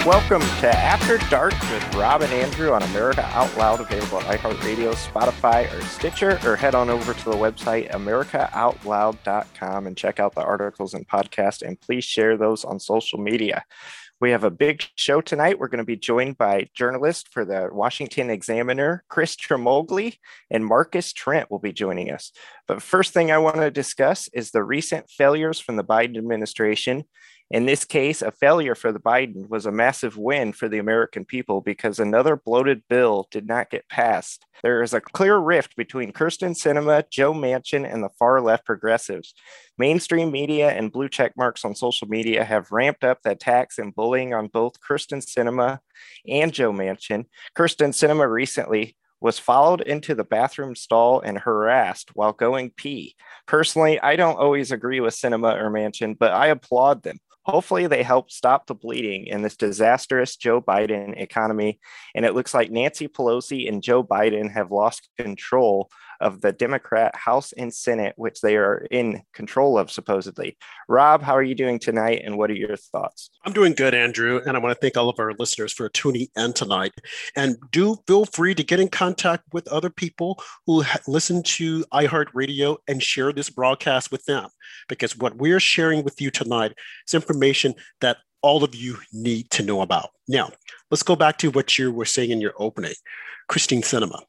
welcome to After Dark with Rob and Andrew on America Out Loud, available on iHeartRadio, Spotify, or Stitcher, or head on over to the website americaoutloud.com and check out the articles and podcasts, and please share those on social media. We have a big show tonight. We're going to be joined by journalist for the Washington Examiner, Chris Tramogli, and Marcus Trent will be joining us. But first thing I want to discuss is the recent failures from the Biden administration. In this case, a failure for the Biden was a massive win for the American people because another bloated bill did not get passed. There is a clear rift between Kyrsten Sinema, Joe Manchin, and the far-left progressives. Mainstream media and blue check marks on social media have ramped up the attacks and bullying on both Kyrsten Sinema and Joe Manchin. Kyrsten Sinema recently was followed into the bathroom stall and harassed while going pee. Personally, I don't always agree with Sinema or Manchin, but I applaud them. Hopefully they help stop the bleeding in this disastrous Joe Biden economy. And it looks like Nancy Pelosi and Joe Biden have lost control of the Democrat House and Senate, which they are in control of, supposedly. Rob, how are you doing tonight, and what are your thoughts? I'm doing good, Andrew, and I want to thank all of our listeners for tuning in tonight. And do feel free to get in contact with other people who listen to iHeartRadio and share this broadcast with them, because what we're sharing with you tonight is information that all of you need to know about. Now, let's go back to what you were saying in your opening. Kyrsten Sinema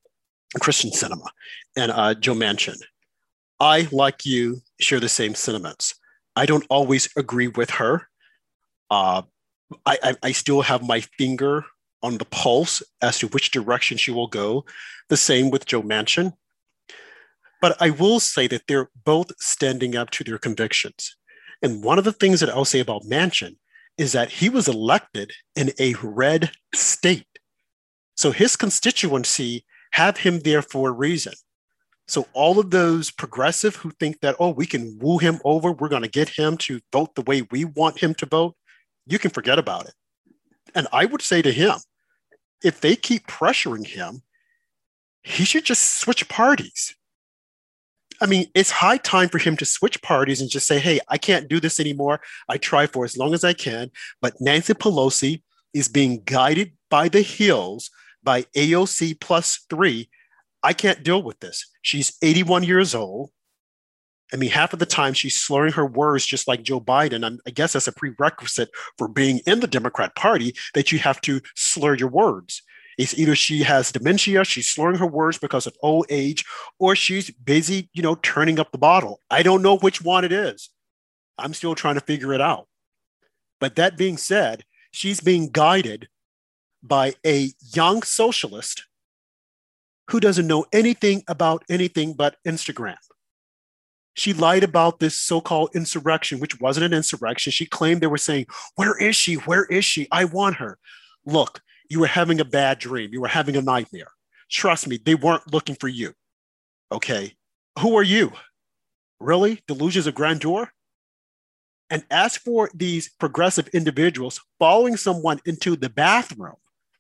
and Joe Manchin. I, like you, share the same sentiments. I don't always agree with her. I still have my finger on the pulse as to which direction she will go. The same with Joe Manchin. But I will say that they're both standing up to their convictions. And one of the things that I'll say about Manchin is that he was elected in a red state. So his constituency have him there for a reason. So all of those progressive who think that, oh, we can woo him over, we're going to get him to vote the way we want him to vote, you can forget about it. And I would say to him, if they keep pressuring him, he should just switch parties. I mean, it's high time for him to switch parties and just say, hey, I can't do this anymore. I try for as long as I can. But Nancy Pelosi is being guided by the hills by AOC +3. I can't deal with this. She's 81 years old. I mean, half of the time she's slurring her words just like Joe Biden. I guess that's a prerequisite for being in the Democrat Party, that you have to slur your words. It's either she has dementia, she's slurring her words because of old age, or she's busy, turning up the bottle. I don't know which one it is. I'm still trying to figure it out. But that being said, she's being guided by a young socialist who doesn't know anything about anything but Instagram. She lied about this so-called insurrection, which wasn't an insurrection. She claimed they were saying, where is she? Where is she? I want her. Look, you were having a bad dream. You were having a nightmare. Trust me, they weren't looking for you. Okay. Who are you? Really? Delusions of grandeur? And as for these progressive individuals following someone into the bathroom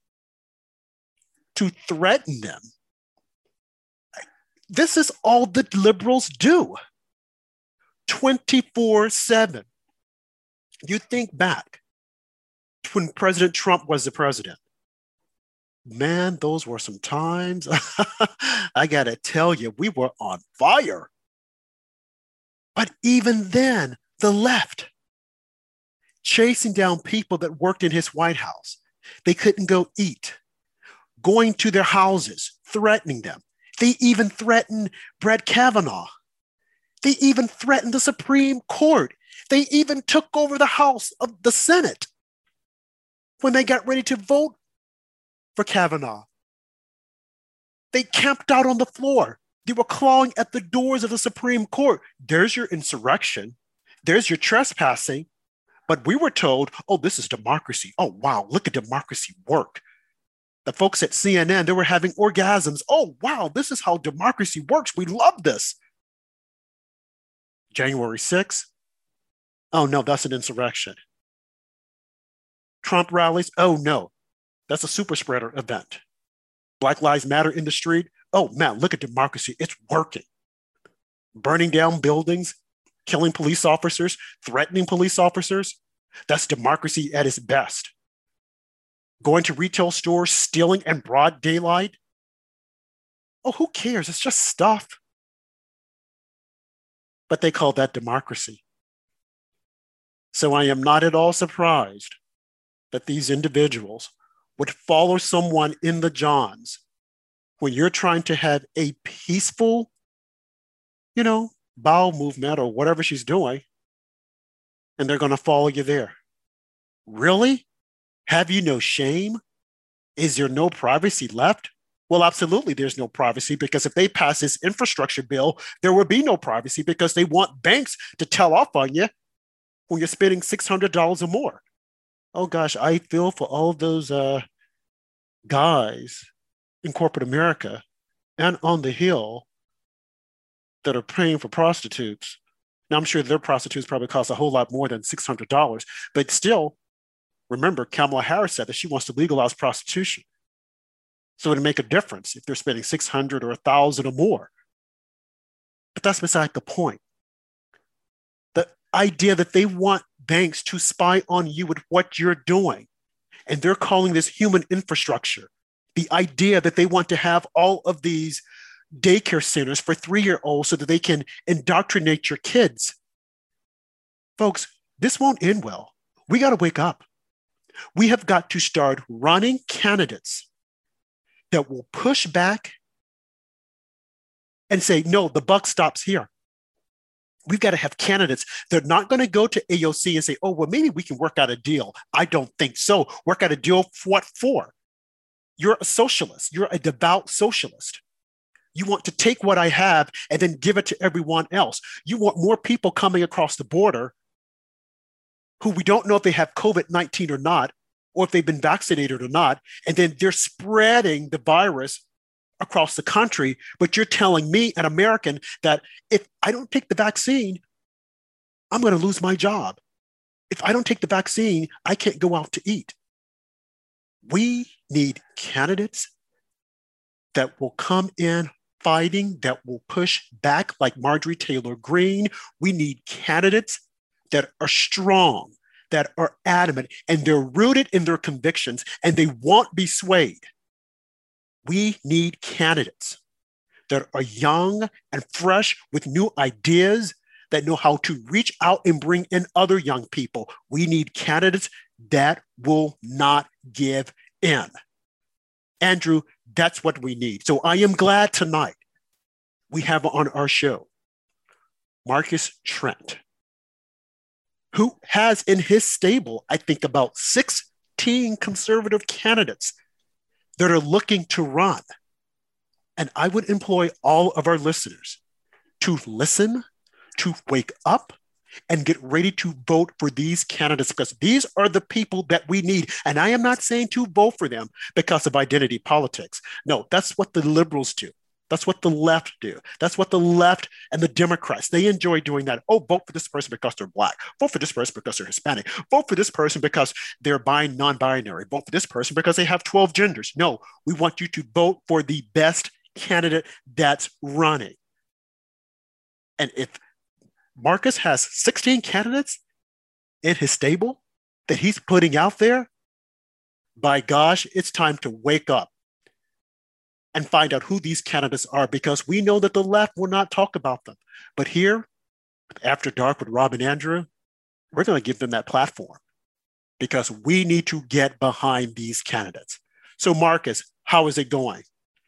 to threaten them, this is all that liberals do 24/7. You think back to when President Trump was the president. Man, those were some times. I got to tell you, we were on fire. But even then, the left chasing down people that worked in his White House. They couldn't go eat, going to their houses, threatening them. They even threatened Brett Kavanaugh. They even threatened the Supreme Court. They even took over the House of the Senate when they got ready to vote for Kavanaugh. They camped out on the floor. They were clawing at the doors of the Supreme Court. There's your insurrection. There's your trespassing. But we were told, oh, this is democracy. Oh, wow, look at democracy work. The folks at CNN, they were having orgasms. Oh, wow, this is how democracy works. We love this. January 6th. Oh, no, that's an insurrection. Trump rallies. Oh, no, that's a super spreader event. Black Lives Matter in the street. Oh, man, look at democracy. It's working. Burning down buildings, killing police officers, threatening police officers. That's democracy at its best. going to retail stores, stealing in broad daylight. Oh, who cares? It's just stuff. But they call that democracy. So I am not at all surprised that these individuals would follow someone in the Johns when you're trying to have a peaceful, bowel movement or whatever she's doing, and they're going to follow you there. Really? Have you no shame? Is there no privacy left? Well, absolutely, there's no privacy, because if they pass this infrastructure bill, there will be no privacy, because they want banks to tell off on you when you're spending $600 or more. Oh gosh, I feel for all those guys in corporate America and on the Hill that are paying for prostitutes. Now, I'm sure their prostitutes probably cost a whole lot more than $600, but still, remember, Kamala Harris said that she wants to legalize prostitution. So it'd make a difference if they're spending $600 or $1,000 or more. But that's beside the point. The idea that they want banks to spy on you with what you're doing, and they're calling this human infrastructure. The idea that they want to have all of these daycare centers for 3-year-olds so that they can indoctrinate your kids. Folks, this won't end well. We got to wake up. We have got to start running candidates that will push back and say, no, the buck stops here. We've got to have candidates. They're not going to go to AOC and say, oh, well, maybe we can work out a deal. I don't think so. Work out a deal for what for? You're a socialist. You're a devout socialist. You want to take what I have and then give it to everyone else. You want more people coming across the border who we don't know if they have COVID-19 or not, or if they've been vaccinated or not, and then they're spreading the virus across the country. But you're telling me, an American, that if I don't take the vaccine, I'm going to lose my job. If I don't take the vaccine, I can't go out to eat. We need candidates that will come in fighting, that will push back like Marjorie Taylor Greene. We need candidates that are strong, that are adamant, and they're rooted in their convictions, and they won't be swayed. We need candidates that are young and fresh with new ideas, that know how to reach out and bring in other young people. We need candidates that will not give in. Andrew, that's what we need. So I am glad tonight we have on our show Marcus Trent, who has in his stable, I think, about 16 conservative candidates that are looking to run. And I would employ all of our listeners to listen, to wake up, and get ready to vote for these candidates, because these are the people that we need. And I am not saying to vote for them because of identity politics. No, that's what the liberals do. That's what the left do. That's what the left and the Democrats, they enjoy doing that. Oh, vote for this person because they're Black. Vote for this person because they're Hispanic. Vote for this person because they're non-binary. Vote for this person because they have 12 genders. No, we want you to vote for the best candidate that's running. And if Marcus has 16 candidates in his stable that he's putting out there, by gosh, it's time to wake up and find out who these candidates are, because we know that the left will not talk about them. But here, After Dark with Rob and Andrew, we're going to give them that platform, because we need to get behind these candidates. So Marcus, how is it going?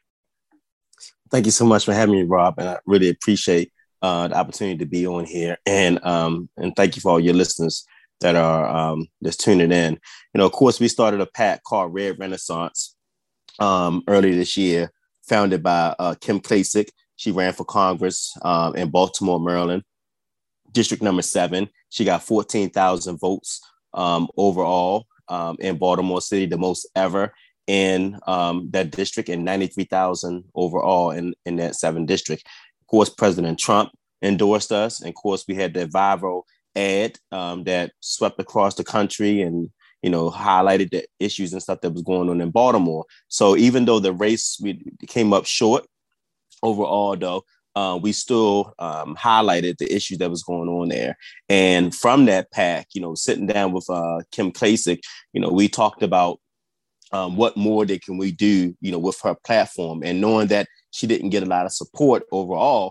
Thank you so much for having me, Rob, and I really appreciate the opportunity to be on here, and thank you for all your listeners that are just tuning in. Of course, we started a PAC called Red Renaissance earlier this year, founded by Kim Klacik. She ran for Congress in Baltimore, Maryland, District number 7. She got 14,000 votes overall in Baltimore City, the most ever in that district, and 93,000 overall in that 7 district. Of course, President Trump endorsed us. And of course, we had the viral ad that swept across the country and, highlighted the issues and stuff that was going on in Baltimore. So even though the race we came up short overall, though, we still highlighted the issues that was going on there. And from that PAC, sitting down with Kim Klacik, we talked about what more can we do, with her platform, and knowing that she didn't get a lot of support overall.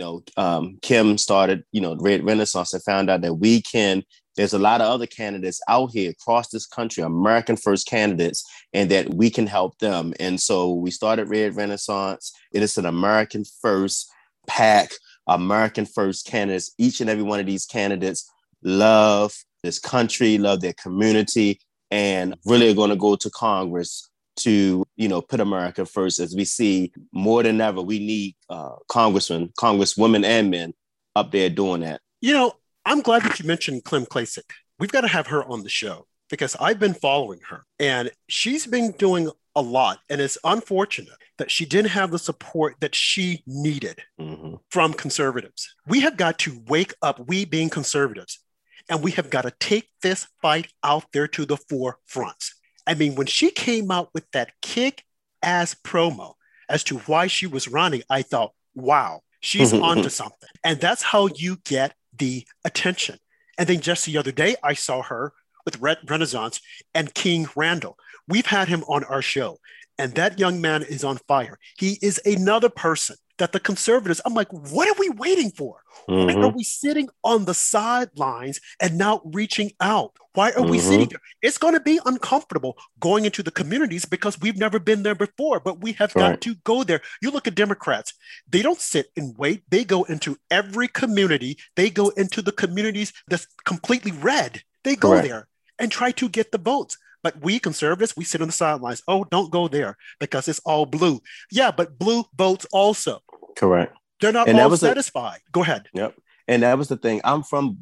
Kim started, Red Renaissance, and found out that there's a lot of other candidates out here across this country, American First candidates, and that we can help them. And so we started Red Renaissance. It is an American First PAC, American First candidates. Each and every one of these candidates love this country, love their community, and really are going to go to Congress to, put America first. As we see more than ever, we need congressmen, congresswomen, and men up there doing that. I'm glad that you mentioned Kim Klacik. We've got to have her on the show because I've been following her and she's been doing a lot. And it's unfortunate that she didn't have the support that she needed from conservatives. We have got to wake up, we being conservatives, and we have got to take this fight out there to the forefront. I mean, when she came out with that kick-ass promo as to why she was running, I thought, wow, she's onto something. And that's how you get the attention. And then just the other day, I saw her with Red Renaissance and King Randall. We've had him on our show, and that young man is on fire. He is another person that the conservatives, I'm like, what are we waiting for? Why are we sitting on the sidelines and not reaching out? Why are we sitting there? It's going to be uncomfortable going into the communities because we've never been there before, but we have got to go there. You look at Democrats, they don't sit and wait. They go into every community. They go into the communities that's completely red. They go there and try to get the votes. But we conservatives, we sit on the sidelines. Oh, don't go there because it's all blue. Yeah, but blue votes also. Correct. They're not all satisfied. Go ahead. Yep. And that was the thing. I'm from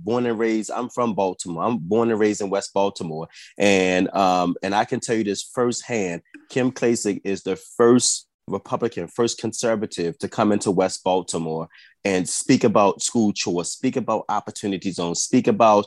Baltimore. I'm born and raised in West Baltimore. And I can tell you this firsthand. Kim Klacik is the first Republican, first conservative to come into West Baltimore and speak about school choice, speak about opportunity zones, speak about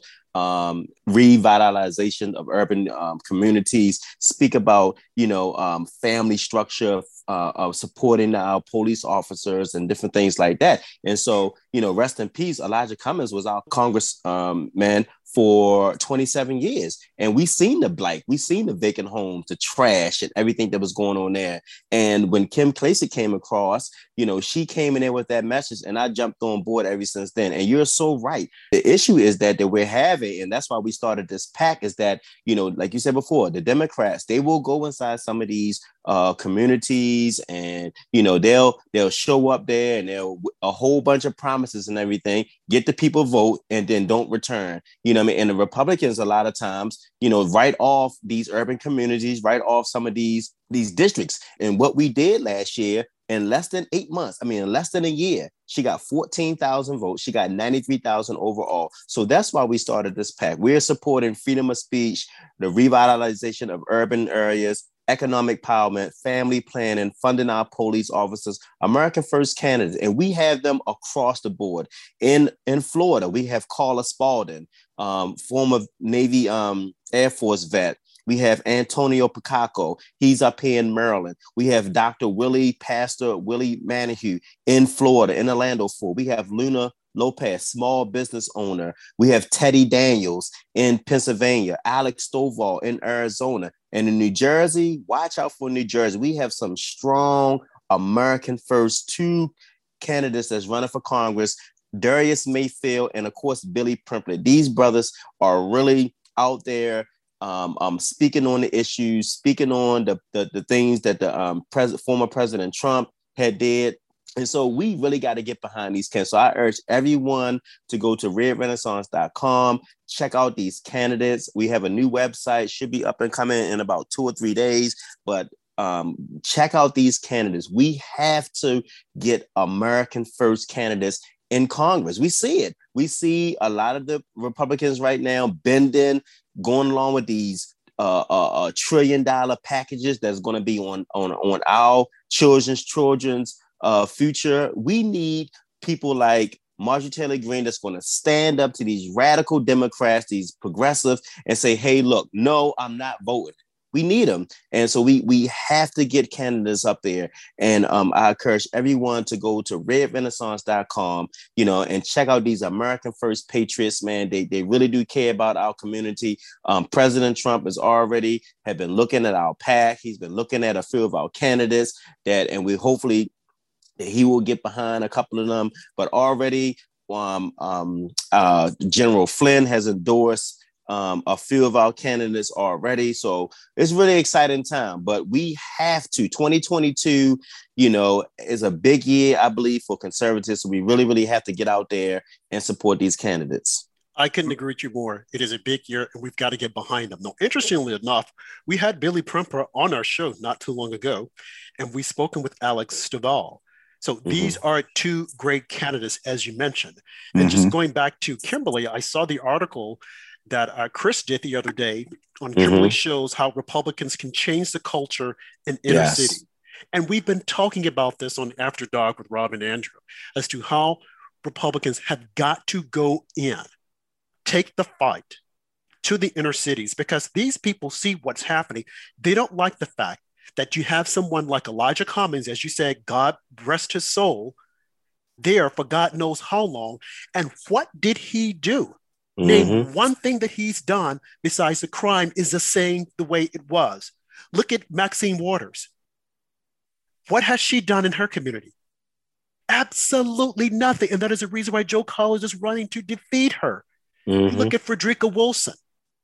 revitalization of urban communities, speak about, family structure, of supporting our police officers and different things like that. And so, rest in peace, Elijah Cummings was our congressman for 27 years. And we seen the blight, we seen the vacant homes, the trash and everything that was going on there. And when Kim Klacik came across, she came in there with that message, and I jumped on board ever since then. And you're so right. The issue is that we're having, and that's why we started this PAC, is that, like you said before, the Democrats, they will go inside some of these communities, and they'll show up there and they'll a whole bunch of promises and everything, get the people vote, and then don't return. And the Republicans a lot of times, write off these urban communities, write off some of these districts. And what we did last year, in less than 8 months, in less than a year, she got 14,000 votes. She got 93,000 overall. So that's why we started this PAC. We're supporting freedom of speech, the revitalization of urban areas, economic empowerment, family planning, funding our police officers, American First candidates. And we have them across the board. In Florida, we have Carla Spalding, former Navy Air Force vet. We have Antonio Picaco. He's up here in Maryland. We have Pastor Willie Manahue in Florida, in Orlando. We have Luna Lopez, small business owner. We have Teddy Daniels in Pennsylvania, Alex Stovall in Arizona. And in New Jersey, watch out for New Jersey. We have some strong American First, 2 candidates that's running for Congress, Darius Mayfield and, of course, Billy Primplett. These brothers are really out there speaking on the issues, speaking on the things that the former President Trump had did. And so we really got to get behind these candidates. So I urge everyone to go to redrenaissance.com, check out these candidates. We have a new website, should be up and coming in about 2 or 3 days, but check out these candidates. We have to get American First candidates in Congress. We see it. We see a lot of the Republicans right now bending, going along with these $1 trillion packages that's going to be on our children's future. We need people like Marjorie Taylor Greene that's going to stand up to these radical Democrats, these progressives, and say, hey, look, no, I'm not voting. we need them. And so we have to get candidates up there. And I encourage everyone to go to redrenaissance.com, and check out these American First Patriots, man. They really do care about our community. President Trump have been looking at our PAC. He's been looking at a few of our candidates and we hopefully he will get behind a couple of them, but already General Flynn has endorsed a few of our candidates already. So it's really exciting time, but we have to, 2022, is a big year, I believe, for conservatives. So we really, really have to get out there and support these candidates. I couldn't agree with you more. It is a big year and we've got to get behind them. Now, interestingly enough, we had Billy Premper on our show not too long ago, and we've spoken with Alex Stovall. So these are two great candidates, as you mentioned. And just going back to Kimberly, I saw the article that Chris did the other day on Kimberly shows how Republicans can change the culture in inner city. And we've been talking about this on After Dark with Rob and Andrew as to how Republicans have got to go in, take the fight to the inner cities, because these people see what's happening. They don't like the fact that you have someone like Elijah Cummings, as you said, God rest his soul, there for God knows how long. And what did he do? Name one thing that he's done besides the crime is the same the way it was. Look at Maxine Waters. What has she done in her community? Absolutely nothing. And that is the reason why Joe Collins is running to defeat her. You look at Frederica Wilson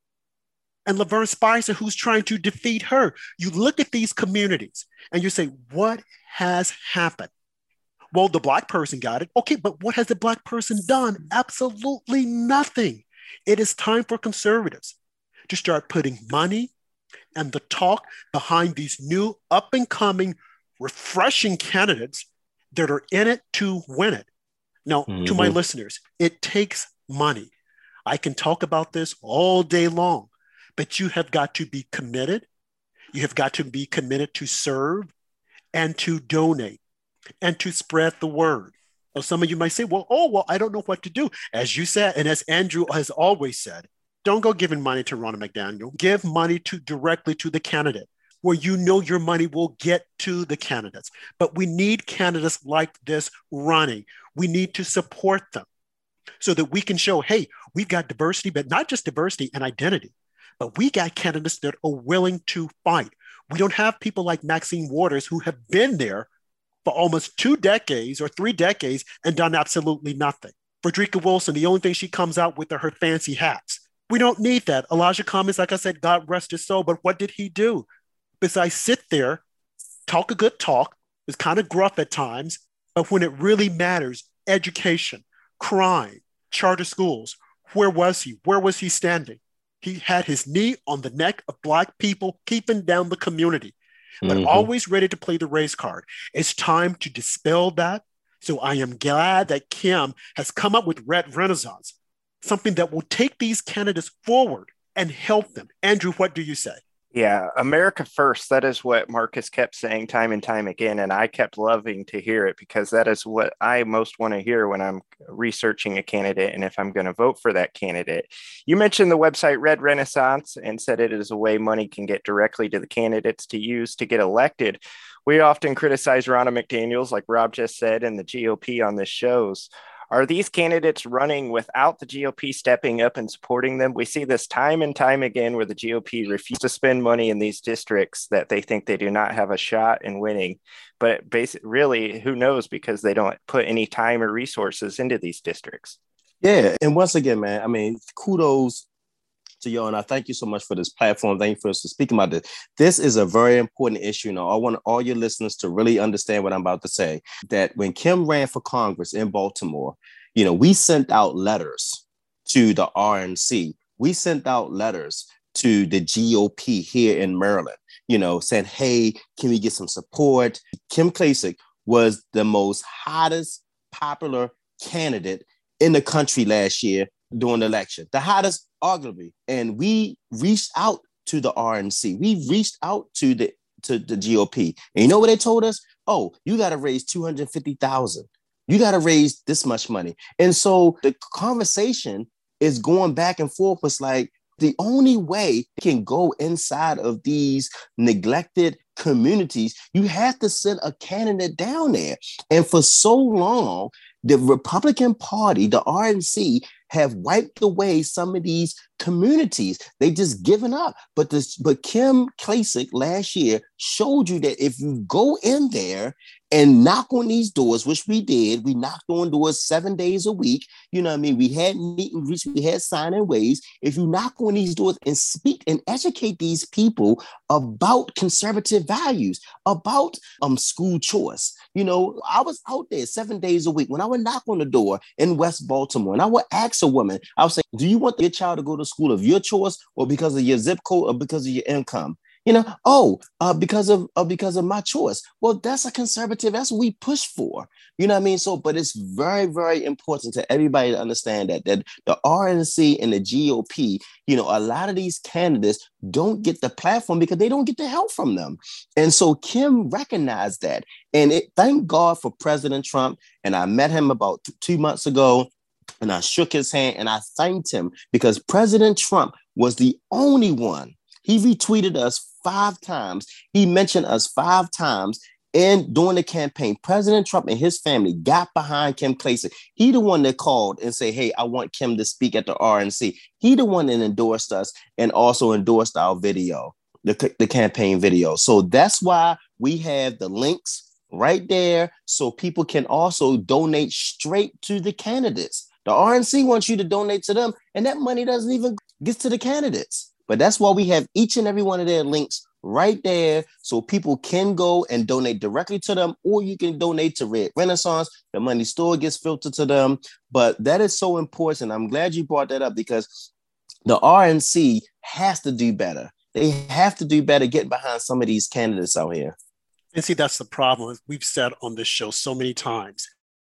and Laverne Spicer, who's trying to defeat her. You look at these communities and you say, what has happened? Well, the Black person got it. Okay, but what has the Black person done? Absolutely nothing. It is time for conservatives to start putting money and the talk behind these new up and coming, refreshing candidates that are in it to win it. Now, to my listeners, it takes money. I can talk about this all day long, but you have got to be committed. You have got to be committed to serve and to donate and to spread the word. Now, some of you might say, well, I don't know what to do. As you said, and as Andrew has always said, don't go giving money to Ronna McDaniel. Give money directly to the candidate where you know your money will get to the candidates. But we need candidates like this running. We need to support them so that we can show, hey, we've got diversity, but not just diversity and identity, but we got candidates that are willing to fight. We don't have people like Maxine Waters who have been there for almost 2 decades or 3 decades and done absolutely nothing. Frederica Wilson, the only thing she comes out with are her fancy hats. We don't need that. Elijah Cummings, like I said, God rest his soul, but what did he do? Besides sit there, talk a good talk, is kind of gruff at times, but when it really matters, education, crime, charter schools, where was he? Where was he standing? He had his knee on the neck of Black people, keeping down the community, but always ready to play the race card. It's time to dispel that. So I am glad that Kim has come up with Red Renaissance, something that will take these candidates forward and help them. Andrew, what do you say? Yeah, America first. That is what Marcus kept saying time and time again. And I kept loving to hear it because that is what I most want to hear when I'm researching a candidate and if I'm going to vote for that candidate. You mentioned the website Red Renaissance and said it is a way money can get directly to the candidates to use to get elected. We often criticize Ronna McDaniels, like Rob just said, and the GOP on this shows. Are these candidates running without the GOP stepping up and supporting them? We see this time and time again where the GOP refuses to spend money in these districts that they think they do not have a shot in winning. But basically, really, who knows, because they don't put any time or resources into these districts. Yeah. And once again, man, I mean, kudos to you, and I thank you so much for this platform. Thank you for speaking about this. This is a very important issue. I want all your listeners to really understand what I'm about to say, that when Kim ran for Congress in Baltimore, we sent out letters to the RNC. We sent out letters to the GOP here in Maryland, saying, hey, can we get some support? Kim Klacik was the most hottest popular candidate in the country last year during the election, the hottest arguably. And we reached out to the RNC. We reached out to the GOP. And you know what they told us? Oh, you got to raise $250,000. You got to raise this much money. And so the conversation is going back and forth. It's like, The only way you can go inside of these neglected communities, you have to send a candidate down there. And for so long, the Republican Party, the RNC, have wiped away some of these communities. They just given up. But Kim Klacik last year showed you that if you go in there and knock on these doors, which we did, we knocked on doors 7 days a week. You know what I mean? We had meet and greets, we had sign-in ways. If you knock on these doors and speak and educate these people about conservative values, about school choice. You know, I was out there 7 days a week when I would knock on the door in West Baltimore and I would ask a woman, I would say, do you want your child to go to school of your choice or because of your zip code or because of your income? You know, because of my choice. Well, that's a conservative. That's what we push for. You know what I mean? So, but it's very, very important to everybody to understand that the RNC and the GOP, you know, a lot of these candidates don't get the platform because they don't get the help from them. And so Kim recognized that. And thank God for President Trump. And I met him about 2 months ago. And I shook his hand and I thanked him because President Trump was the only one. He retweeted us 5 times. He mentioned us 5 times. And during the campaign, President Trump and his family got behind Kim Klacik. He the one that called and said, hey, I want Kim to speak at the RNC. He the one that endorsed us and also endorsed our video, the campaign video. So that's why we have the links right there so people can also donate straight to the candidates. The RNC wants you to donate to them, and that money doesn't even get to the candidates. But that's why we have each and every one of their links right there so people can go and donate directly to them, or you can donate to Red Renaissance. The money still gets filtered to them. But that is so important. I'm glad you brought that up because the RNC has to do better. They have to do better getting behind some of these candidates out here. And see, that's the problem. We've said on this show so many times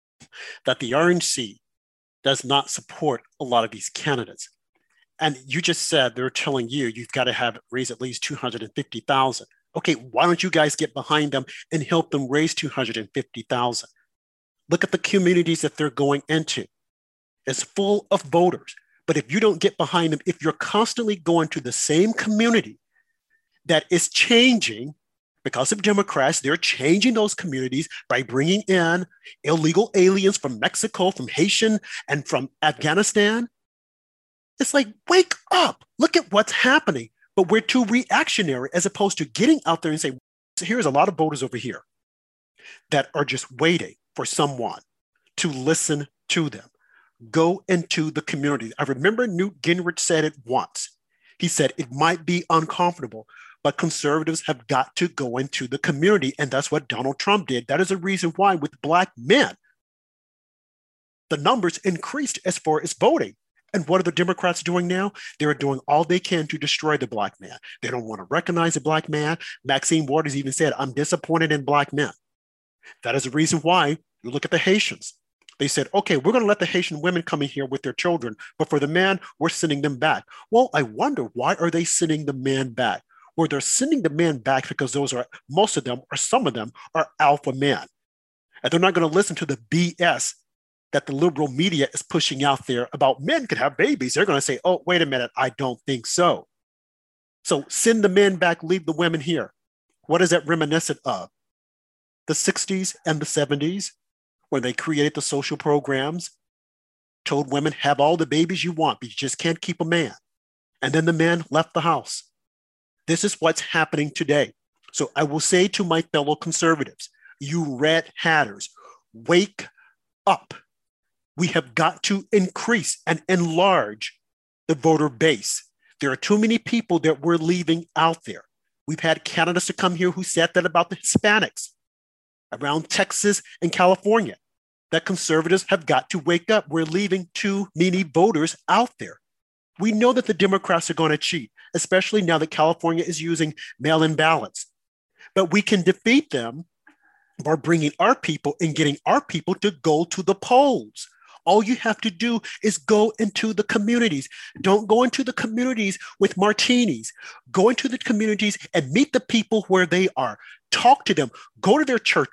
that the RNC does not support a lot of these candidates. And you just said they're telling you you've got to have raise at least 250,000. Okay, why don't you guys get behind them and help them raise 250,000? Look at the communities that they're going into. It's full of voters. But if you don't get behind them, if you're constantly going to the same community that is changing because of Democrats, they're changing those communities by bringing in illegal aliens from Mexico, from Haitian, and from Afghanistan. It's like, wake up, look at what's happening. But we're too reactionary as opposed to getting out there and say, here's a lot of voters over here that are just waiting for someone to listen to them. Go into the community. I remember Newt Gingrich said it once. He said, it might be uncomfortable, but conservatives have got to go into the community. And that's what Donald Trump did. That is a reason why with Black men, the numbers increased as far as voting. And what are the Democrats doing now? They're doing all they can to destroy the Black man. They don't want to recognize the Black man. Maxine Waters even said, I'm disappointed in Black men. That is the reason why you look at the Haitians. They said, okay, we're going to let the Haitian women come in here with their children, but for the men, we're sending them back. Well, I wonder, why are they sending the men back? Well, they're sending the men back because most of them, or some of them, are alpha men. And they're not going to listen to the BS that the liberal media is pushing out there about men could have babies. They're going to say, oh, wait a minute, I don't think so. So send the men back, leave the women here. What is that reminiscent of? The 60s and the 70s, when they created the social programs, told women, have all the babies you want, but you just can't keep a man. And then the man left the house. This is what's happening today. So I will say to my fellow conservatives, you red hatters, wake up. We have got to increase and enlarge the voter base. There are too many people that we're leaving out there. We've had candidates to come here who said that about the Hispanics around Texas and California, that conservatives have got to wake up. We're leaving too many voters out there. We know that the Democrats are going to cheat, especially now that California is using mail-in ballots. But we can defeat them by bringing our people and getting our people to go to the polls. All you have to do is go into the communities. Don't go into the communities with martinis. Go into the communities and meet the people where they are. Talk to them. Go to their churches.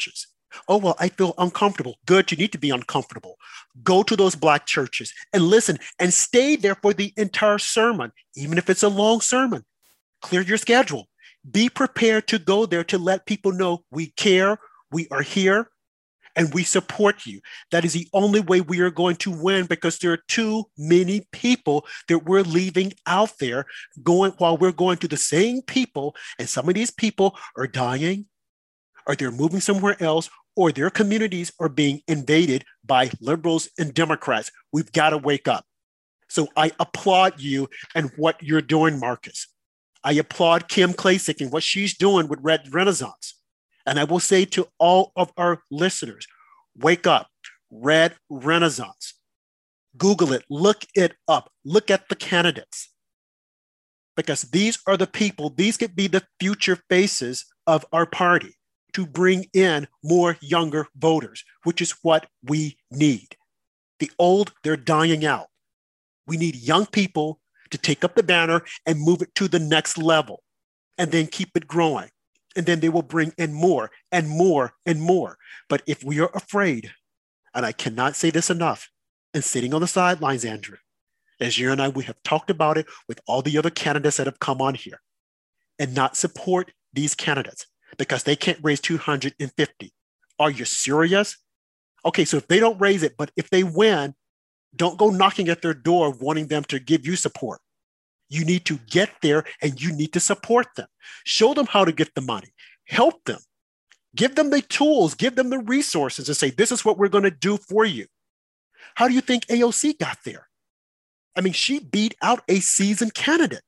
Oh, well, I feel uncomfortable. Good, you need to be uncomfortable. Go to those Black churches and listen and stay there for the entire sermon, even if it's a long sermon. Clear your schedule. Be prepared to go there to let people know we care, we are here, and we support you. That is the only way we are going to win, because there are too many people that we're leaving out there while we're going to the same people, and some of these people are dying, or they're moving somewhere else, or their communities are being invaded by liberals and Democrats. We've got to wake up. So I applaud you and what you're doing, Marcus. I applaud Kim Klacik and what she's doing with Red Renaissance. And I will say to all of our listeners, wake up, Red Renaissance. Google it, look it up, look at the candidates. Because these are the people, these could be the future faces of our party to bring in more younger voters, which is what we need. The old, they're dying out. We need young people to take up the banner and move it to the next level, and then keep it growing. And then they will bring in more and more and more. But if we are afraid, and I cannot say this enough, and sitting on the sidelines, Andrew, as you and I, we have talked about it with all the other candidates that have come on here, and not support these candidates because they can't raise 250. Are you serious? Okay, so if they don't raise it, but if they win, don't go knocking at their door wanting them to give you support. You need to get there and you need to support them. Show them how to get the money. Help them. Give them the tools. Give them the resources to say, this is what we're going to do for you. How do you think AOC got there? I mean, she beat out a seasoned candidate.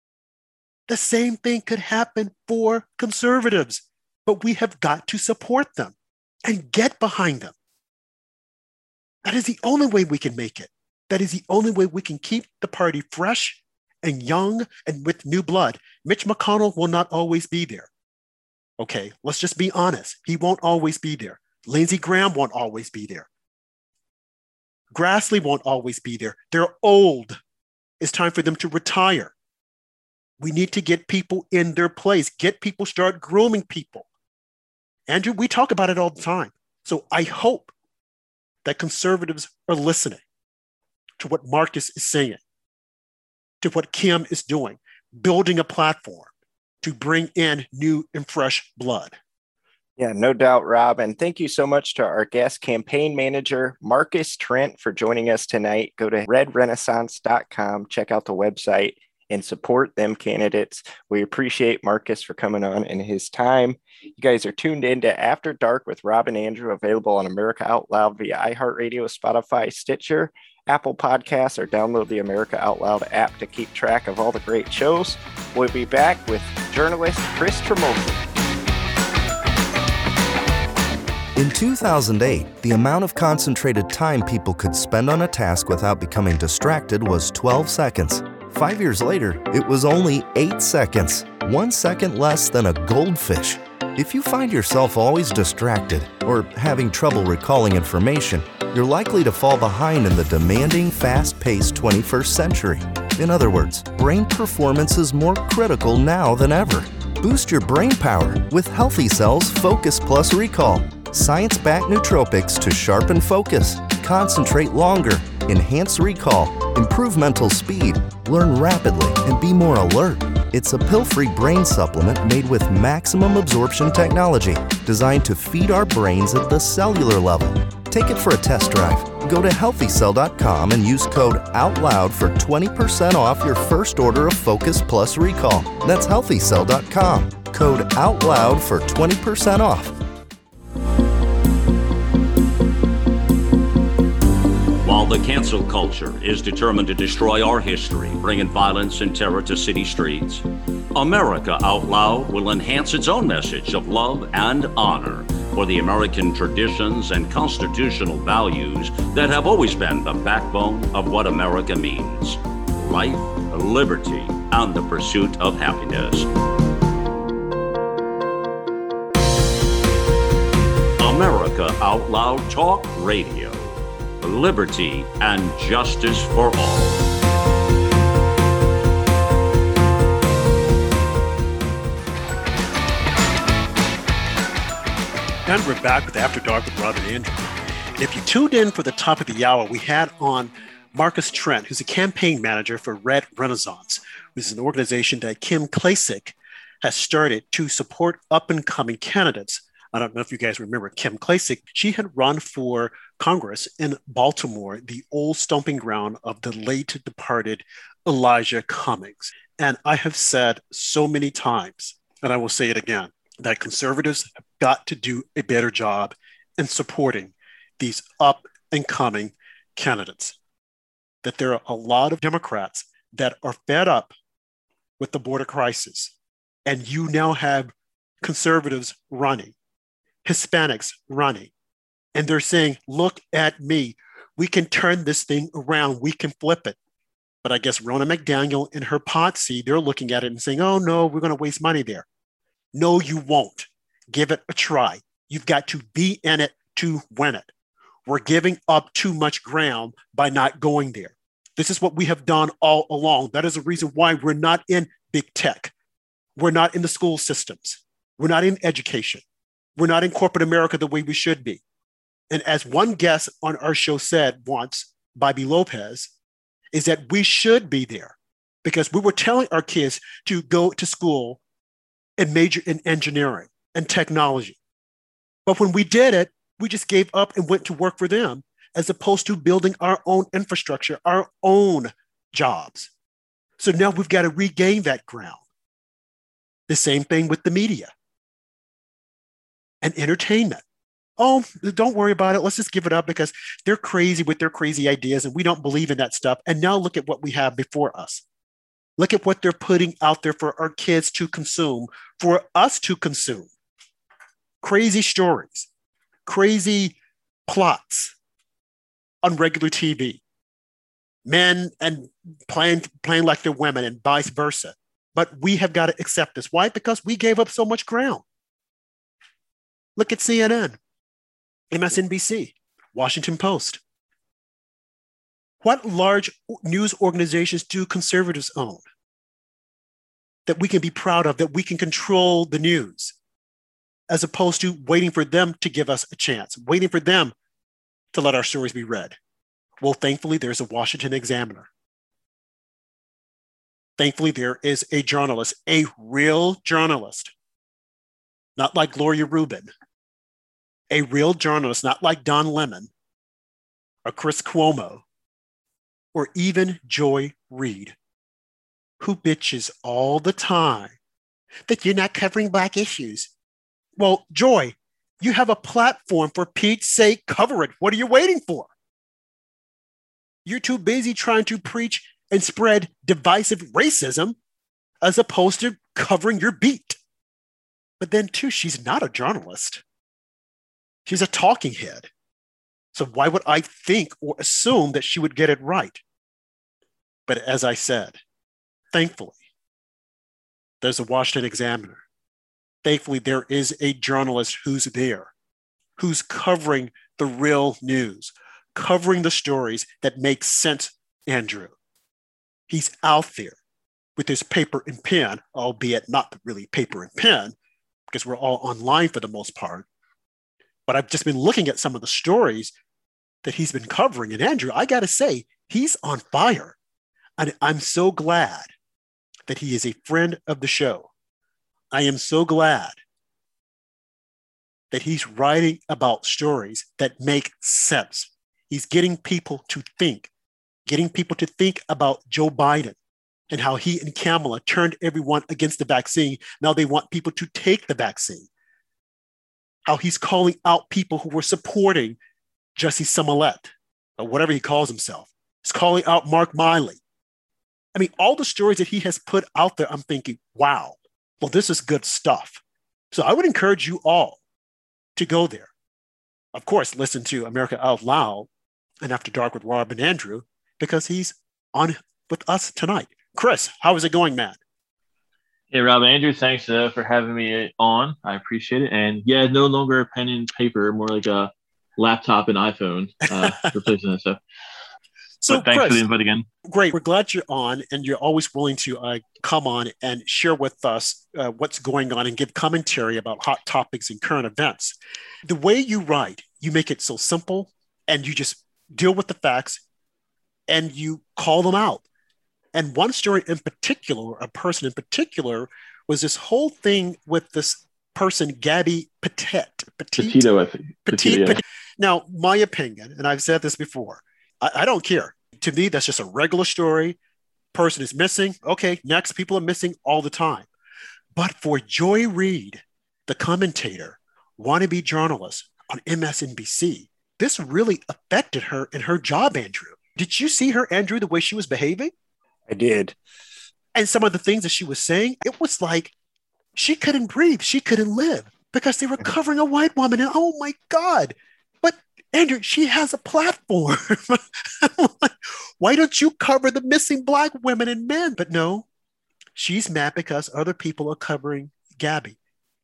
The same thing could happen for conservatives, but we have got to support them and get behind them. That is the only way we can make it. That is the only way we can keep the party fresh and young and with new blood. Mitch McConnell will not always be there. Okay, let's just be honest. He won't always be there. Lindsey Graham won't always be there. Grassley won't always be there. They're old. It's time for them to retire. We need to get people in their place. Get people, start grooming people. Andrew, we talk about it all the time. So I hope that conservatives are listening to what Marcus is saying, to what Kim is doing, building a platform to bring in new and fresh blood. Yeah, no doubt, Rob. And thank you so much to our guest campaign manager, Marcus Trent, for joining us tonight. Go to redrenaissance.com, check out the website, and support them candidates. We appreciate Marcus for coming on and his time. You guys are tuned in to After Dark with Rob and Andrew, available on America Out Loud via iHeartRadio, Spotify, Stitcher, Apple Podcasts, or download the America Out Loud app to keep track of all the great shows. We'll be back with journalist Chris Tremosa. In 2008, the amount of concentrated time people could spend on a task without becoming distracted was 12 seconds. 5 years later, it was only 8 seconds, 1 second less than a goldfish. If you find yourself always distracted or having trouble recalling information, you're likely to fall behind in the demanding, fast-paced 21st century. In other words, brain performance is more critical now than ever. Boost your brain power with Healthy Cells Focus Plus Recall. Science-backed nootropics to sharpen focus, concentrate longer, enhance recall, improve mental speed, learn rapidly, and be more alert. It's a pill-free brain supplement made with maximum absorption technology, designed to feed our brains at the cellular level. Take it for a test drive. Go to healthycell.com and use code OUTLOUD for 20% off your first order of Focus Plus Recall. That's healthycell.com. Code OUTLOUD for 20% off. While the cancel culture is determined to destroy our history, bringing violence and terror to city streets, America Out Loud will enhance its own message of love and honor for the American traditions and constitutional values that have always been the backbone of what America means: life, liberty, and the pursuit of happiness. America Out Loud Talk Radio. Liberty and justice for all. And we're back with After Dark with Rob and Andrew. If you tuned in for the top of the hour, we had on Marcus Trent, who's a campaign manager for Red Renaissance, which is an organization that Kim Klacik has started to support up-and-coming candidates. I don't know if you guys remember Kim Klacik. She had run for Congress in Baltimore, the old stomping ground of the late departed Elijah Cummings. And I have said so many times, and I will say it again, that conservatives have got to do a better job in supporting these up-and-coming candidates. That there are a lot of Democrats that are fed up with the border crisis. And you now have conservatives running, Hispanics running. And they're saying, look at me. We can turn this thing around. We can flip it. But I guess Ronna McDaniel and her posse, they're looking at it and saying, oh, no, we're going to waste money there. No, you won't. Give it a try. You've got to be in it to win it. We're giving up too much ground by not going there. This is what we have done all along. That is the reason why we're not in big tech. We're not in the school systems. We're not in education. We're not in corporate America the way we should be. And as one guest on our show said once, Bobby Lopez, is that we should be there because we were telling our kids to go to school and major in engineering and technology. But when we did it, we just gave up and went to work for them as opposed to building our own infrastructure, our own jobs. So now we've got to regain that ground. The same thing with the media and entertainment. Oh, don't worry about it. Let's just give it up because they're crazy with their crazy ideas and we don't believe in that stuff. And now look at what we have before us. Look at what they're putting out there for our kids to consume, for us to consume. Crazy stories, crazy plots on regular TV. Men and playing like they're women and vice versa. But we have got to accept this. Why? Because we gave up so much ground. Look at CNN, MSNBC, Washington Post. What large news organizations do conservatives own that we can be proud of, that we can control the news, as opposed to waiting for them to give us a chance, waiting for them to let our stories be read? Well, thankfully, there's a Washington Examiner. Thankfully, there is a journalist, a real journalist, not like Gloria Rubin, a real journalist, not like Don Lemon or Chris Cuomo or even Joy Reid, who bitches all the time that you're not covering Black issues. Well, Joy, you have a platform, for Pete's sake, cover it. What are you waiting for? You're too busy trying to preach and spread divisive racism as opposed to covering your beat. But then, too, she's not a journalist. She's a talking head. So why would I think or assume that she would get it right? But as I said, thankfully, there's a Washington Examiner. Thankfully, there is a journalist who's there, who's covering the real news, covering the stories that make sense, Andrew. He's out there with his paper and pen, albeit not really paper and pen, because we're all online for the most part. But I've just been looking at some of the stories that he's been covering. And Andrew, I got to say, he's on fire. And I'm so glad that he is a friend of the show. I am so glad that he's writing about stories that make sense. He's getting people to think about Joe Biden and how he and Kamala turned everyone against the vaccine. Now they want people to take the vaccine. How he's calling out people who were supporting Jussie Smollett, or whatever he calls himself. He's calling out Mark Miley. I mean, all the stories that he has put out there, I'm thinking, wow, well, this is good stuff. So I would encourage you all to go there. Of course, listen to America Out Loud and After Dark with Rob and Andrew, because he's on with us tonight. Chris, how is it going, man? Hey, Rob and Andrew, thanks for having me on. I appreciate it. And yeah, no longer a pen and paper, more like a laptop and iPhone replacing that stuff. So, but thanks for Chris, the invite again. great. We're glad you're on, and you're always willing to come on and share with us what's going on and give commentary about hot topics and current events. The way you write, you make it so simple, and you just deal with the facts, and you call them out. And one story in particular, a person in particular, was this whole thing with this person, Gabby Petito, I think. Petito, yeah. Now, my opinion, and I've said this before, I don't care. To me, that's just a regular story. Person is missing. Okay, next, people are missing all the time. But for Joy Reid, the commentator, wannabe journalist on MSNBC, this really affected her in her job, Andrew. Did you see her, Andrew, the way she was behaving? I did. And some of the things that she was saying, it was like she couldn't breathe. She couldn't live because they were covering a white woman. And oh my God. But Andrew, she has a platform. Why don't you cover the missing Black women and men? But no, she's mad because other people are covering Gabby.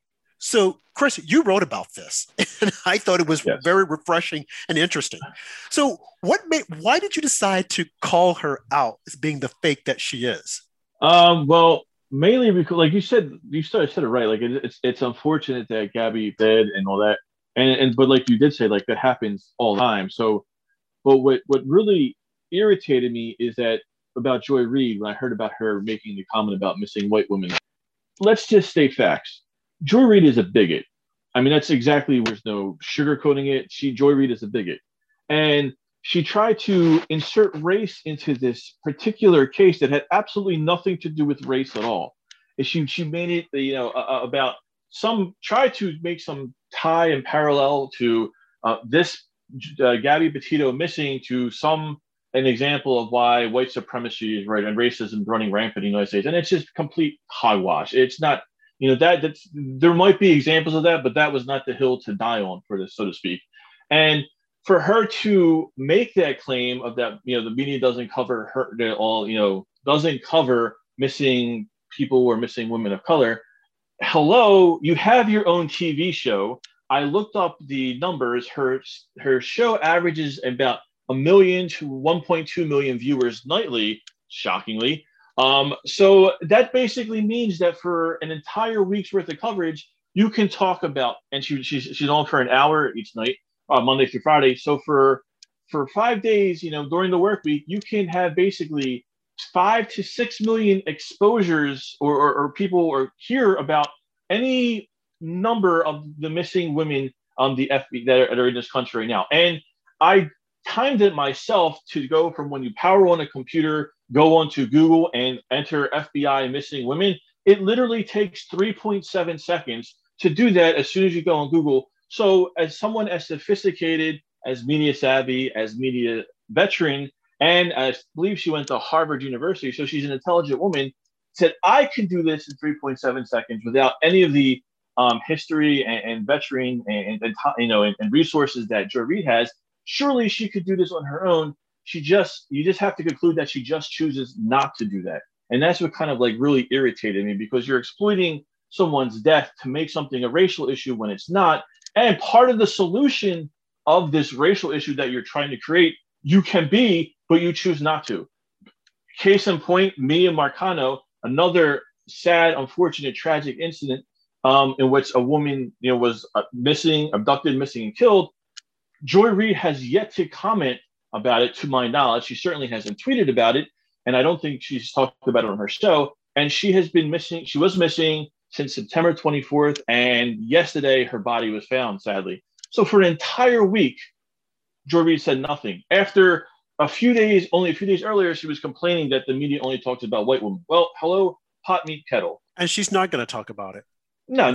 So, Chris, you wrote about this, and I thought it was very refreshing and interesting. So, why did you decide to call her out as being the fake that she is? Well, mainly because, like you said it right. Like it's unfortunate that Gabby dead and all that, but like you did say, like that happens all the time. So, but what really irritated me is that about Joy Reid, when I heard about her making the comment about missing white women, let's just state facts. Joy Reid is a bigot. I mean, that's exactly, there's no sugarcoating it. Joy Reid is a bigot. And she tried to insert race into this particular case that had absolutely nothing to do with race at all. And she made it, about tried to make some tie and parallel to this Gabby Petito missing to an example of why white supremacy is right and racism running rampant in the United States. And it's just complete hogwash. It's not, there might be examples of that, but that was not the hill to die on for this, so to speak. And for her to make that claim of that, the media doesn't cover her at all, doesn't cover missing people or missing women of color. Hello, you have your own TV show. I looked up the numbers. Her show averages about 1 million to 1.2 million viewers nightly, shockingly. So that basically means that for an entire week's worth of coverage, you can talk about, and she's on for an hour each night, Monday through Friday. So for 5 days, during the work week, you can have basically 5 to 6 million exposures or people or hear about any number of the missing women on the FB that are in this country right now. And I timed it myself to go from when you power on a computer, go onto Google and enter FBI missing women. It literally takes 3.7 seconds to do that as soon as you go on Google. So as someone as sophisticated, as media savvy, as media veteran, and I believe she went to Harvard University, so she's an intelligent woman, said, I can do this in 3.7 seconds without any of the history and veteran and resources that Joy Reid has. Surely she could do this on her own. You just have to conclude that she just chooses not to do that. And that's what kind of like really irritated me, because you're exploiting someone's death to make something a racial issue when it's not. And part of the solution of this racial issue that you're trying to create, you can be, but you choose not to. Case in point, Mia Marcano, another sad, unfortunate, tragic incident in which a woman was abducted, missing, and killed. Joy Reid has yet to comment about it, to my knowledge. She certainly hasn't tweeted about it, and I don't think she's talked about it on her show. And she has been missing. She was missing since September 24th, and yesterday her body was found, sadly. So for an entire week, Joy Reid said nothing. After only a few days earlier, she was complaining that the media only talks about white women. Well, hello, pot meat kettle. And she's not going to talk about it. No,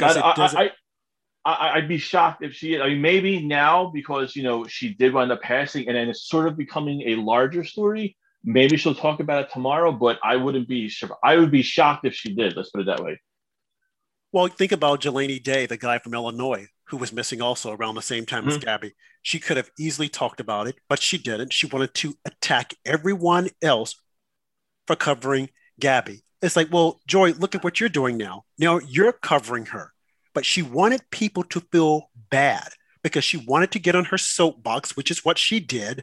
I'd be shocked if she. I mean, maybe now because she did wind up passing, and then it's sort of becoming a larger story. Maybe she'll talk about it tomorrow, but I wouldn't be sure. I would be shocked if she did. Let's put it that way. Well, think about Jelani Day, the guy from Illinois, who was missing also around the same time as Gabby. She could have easily talked about it, but she didn't. She wanted to attack everyone else for covering Gabby. It's like, well, Joy, look at what you're doing now. Now you're covering her. But she wanted people to feel bad because she wanted to get on her soapbox, which is what she did.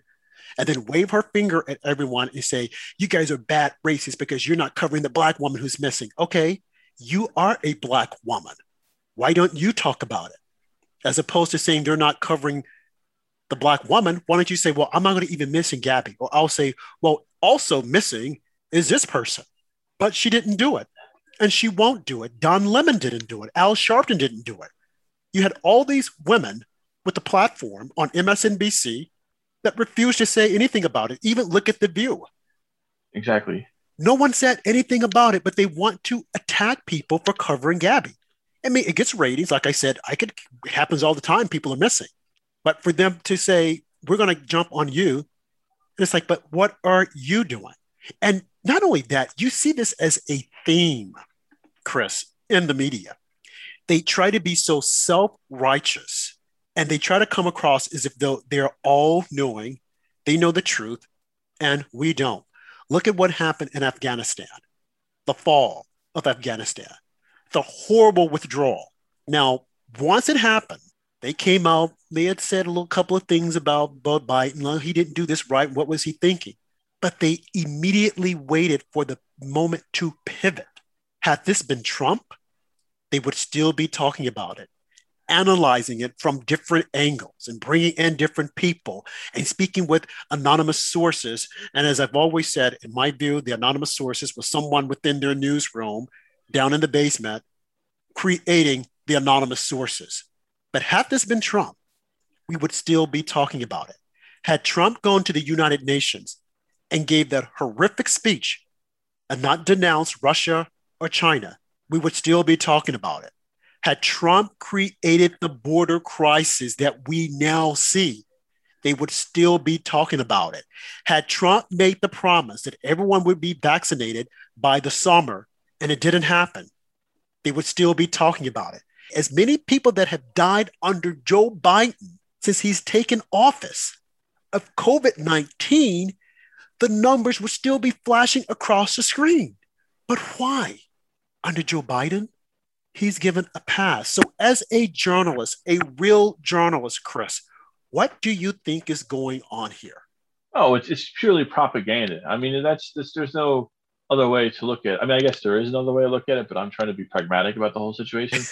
and then wave her finger at everyone and say, you guys are bad racists because you're not covering the Black woman who's missing. Okay, you are a Black woman. Why don't you talk about it? As opposed to saying they're not covering the Black woman, why don't you say, well, I'm not going to even mention Gabby? Or I'll say, well, also missing is this person, but she didn't do it. And she won't do it. Don Lemon didn't do it. Al Sharpton didn't do it. You had all these women with the platform on MSNBC that refused to say anything about it. Even look at The View. Exactly. No one said anything about it, but they want to attack people for covering Gabby. I mean, it gets ratings. Like I said, it happens all the time. People are missing. But for them to say, we're going to jump on you, it's like, but what are you doing? And not only that, you see this as a theme, Chris, in the media. They try to be so self-righteous, and they try to come across as if though they're all knowing, they know the truth, and we don't. Look at what happened in Afghanistan, the fall of Afghanistan, the horrible withdrawal. Now, once it happened, they came out, they had said a couple of things about Biden. Well, he didn't do this right. What was he thinking? But they immediately waited for the moment to pivot. Had this been Trump, they would still be talking about it, analyzing it from different angles and bringing in different people and speaking with anonymous sources. And as I've always said, in my view, the anonymous sources was someone within their newsroom down in the basement creating the anonymous sources. But had this been Trump, we would still be talking about it. Had Trump gone to the United Nations and gave that horrific speech and not denounced Russia or China, we would still be talking about it. Had Trump created the border crisis that we now see, they would still be talking about it. Had Trump made the promise that everyone would be vaccinated by the summer and it didn't happen, they would still be talking about it. As many people that have died under Joe Biden since he's taken office of COVID-19, the numbers would still be flashing across the screen. But why? Under Joe Biden, he's given a pass. So as a journalist, a real journalist, Chris, what do you think is going on here? Oh, it's purely propaganda. I mean, there's no other way to look at it. I mean, I guess there is another way to look at it, but I'm trying to be pragmatic about the whole situation.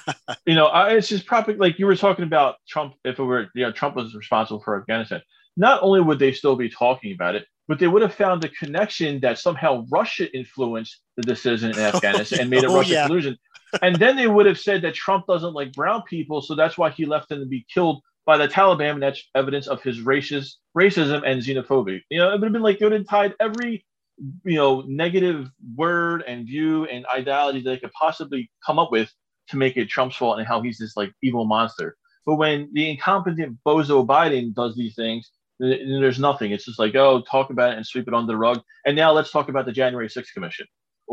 It's just propaganda. Like you were talking about Trump, if it were, Trump was responsible for Afghanistan. Not only would they still be talking about it, but they would have found a connection that somehow Russia influenced the decision in Afghanistan and made it Russian collusion. And then they would have said that Trump doesn't like brown people, so that's why he left them to be killed by the Taliban, and that's evidence of his racism and xenophobia. It would have been like they would have tied every negative word and view and ideology they could possibly come up with to make it Trump's fault and how he's this like evil monster. But when the incompetent bozo Biden does these things, there's nothing. It's just like, oh, talk about it and sweep it under the rug. And now let's talk about the January 6th commission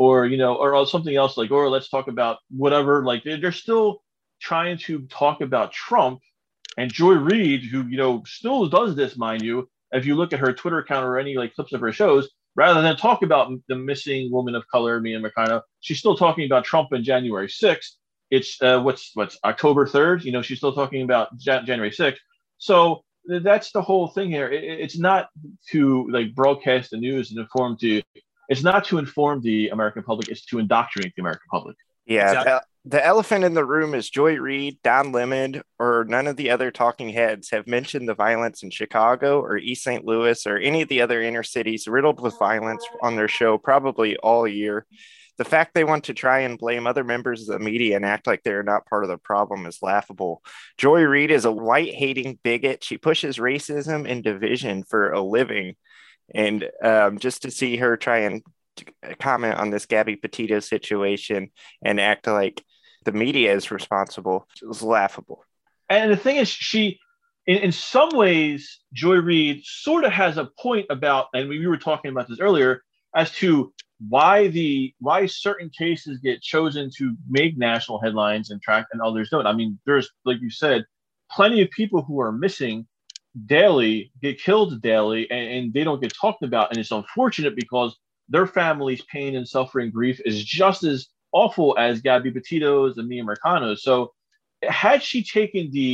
or something else or let's talk about whatever. Like they're still trying to talk about Trump and Joy Reid, who, still does this, mind you. If you look at her Twitter account or any like clips of her shows, rather than talk about the missing woman of color, Mia Makano, she's still talking about Trump on January 6th. It's what's October 3rd. She's still talking about January 6th. So that's the whole thing here. It's not to like broadcast the news and it's not to inform the American public. It's to indoctrinate the American public. Yeah. Exactly. The elephant in the room is Joy Reid, Don Lemon, or none of the other talking heads have mentioned the violence in Chicago or East St. Louis or any of the other inner cities riddled with violence on their show probably all year. The fact they want to try and blame other members of the media and act like they're not part of the problem is laughable. Joy Reid is a white-hating bigot. She pushes racism and division for a living. And just to see her try and comment on this Gabby Petito situation and act like the media is responsible was laughable. And the thing is, she, in some ways, Joy Reid sort of has a point about, and we were talking about this earlier, as to why certain cases get chosen to make national headlines and others don't. I mean, there's, like you said, plenty of people who are missing daily, get killed daily, and they don't get talked about. And it's unfortunate because their family's pain and suffering, grief is just as awful as Gabby Petito's and Mia Mercano's. So had she taken the